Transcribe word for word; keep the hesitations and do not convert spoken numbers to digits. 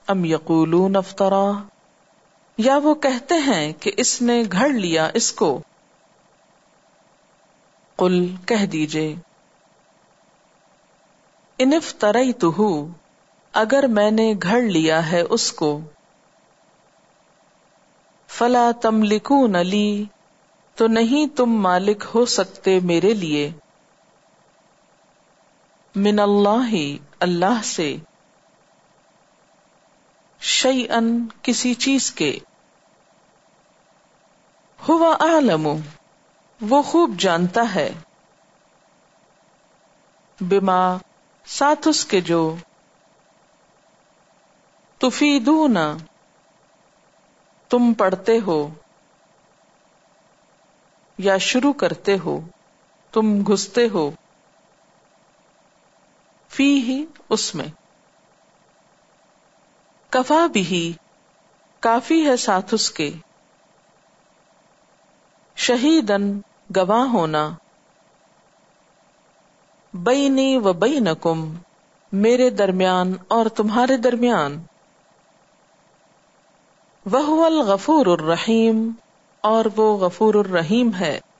ام یقولون افطرا، یا وہ کہتے ہیں کہ اس نے گھڑ لیا اس کو. قل کہہ دیجئے، ان افتریتہ، اگر میں نے گھڑ لیا ہے اس کو، فلا تملکون لی، تو نہیں تم مالک ہو سکتے میرے لیے، من اللہ، اللہ سے، شیئن، کسی چیز کے، ہو اعلم، وہ خوب جانتا ہے، بما، ساتھ اس کے جو، تفیدون، تم پڑھتے ہو، یا شروع کرتے ہو، تم گھستے ہو، فی ہی، اس میں. کفا بھی، کافی ہے ساتھ اس کے، شہیدن، گواہ ہونا، بینی و بینکم، میرے درمیان اور تمہارے درمیان، وہو الغفور الرحیم، اور وہ غفور الرحیم ہے.